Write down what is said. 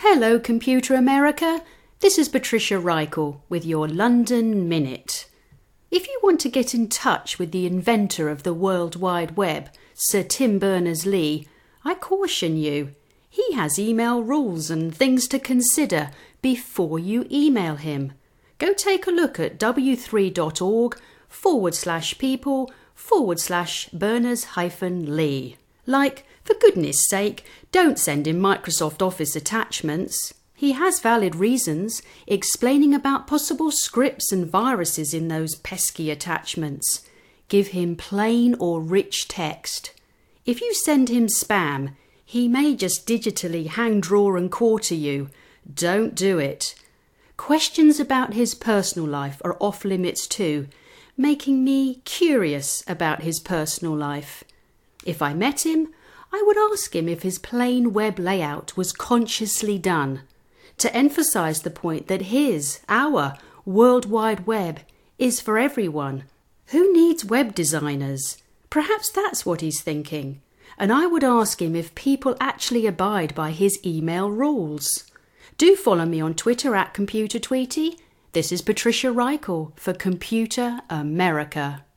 Hello, Computer America. This is Patricia Reichel with your London Minute. If you want to get in touch with the inventor of the World Wide Web, Sir Tim Berners-Lee, I caution you. He has email rules and things to consider before you email him. Go take a look at w3.org/people/Berners-Lee. Like, for goodness sake, don't send him Microsoft Office attachments. He has valid reasons, explaining about possible scripts and viruses in those pesky attachments. Give him plain or rich text. If you send him spam, he may just digitally hang, draw and quarter you. Don't do it. Questions about his personal life are off limits too, making me curious about his personal life. If I met him, I would ask him if his plain web layout was consciously done, to emphasize the point that our World Wide Web is for everyone. Who needs web designers? Perhaps that's what he's thinking. And I would ask him if people actually abide by his email rules. Do follow me on Twitter @ComputerTweety. This is Patricia Reichel for Computer America.